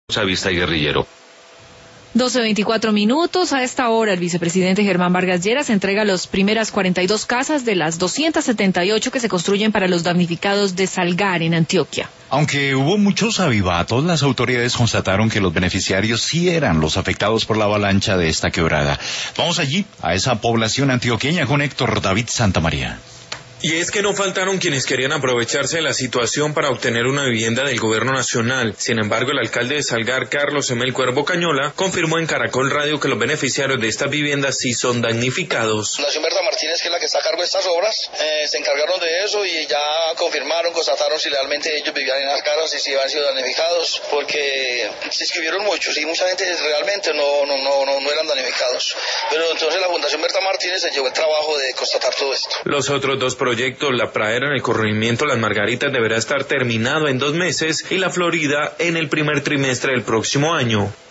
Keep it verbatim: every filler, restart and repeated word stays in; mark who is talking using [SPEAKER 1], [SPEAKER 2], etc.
[SPEAKER 1] Vista y Guerrillero.
[SPEAKER 2] doce veinticuatro minutos. A esta hora, el vicepresidente Germán Vargas Lleras entrega las primeras cuarenta y dos casas de las doscientas setenta y ocho que se construyen para los damnificados de Salgar, en Antioquia.
[SPEAKER 3] Aunque hubo muchos avivatos, las autoridades constataron que los beneficiarios sí eran los afectados por la avalancha de esta quebrada. Vamos allí, a esa población antioqueña, con Héctor David Santamaría.
[SPEAKER 4] Y es que no faltaron quienes querían aprovecharse de la situación para obtener una vivienda del gobierno nacional. Sin embargo, el alcalde de Salgar, Carlos Emel Cuervo Cañola, confirmó en Caracol Radio que los beneficiarios de estas viviendas sí son damnificados.
[SPEAKER 5] Fundación Berta Martínez, que es la que está a cargo de estas obras, eh, se encargaron de eso y ya confirmaron, constataron si realmente ellos vivían en las casas y si habían sido damnificados, porque se inscribieron muchos y mucha gente realmente no, no, no, no, no eran damnificados. Pero entonces la Fundación Berta Martínez se llevó el trabajo de constatar todo esto.
[SPEAKER 4] Los otros dos proyectos, La Pradera en el corregimiento Las Margaritas, deberá estar terminado en dos meses y La Florida en el primer trimestre del próximo año.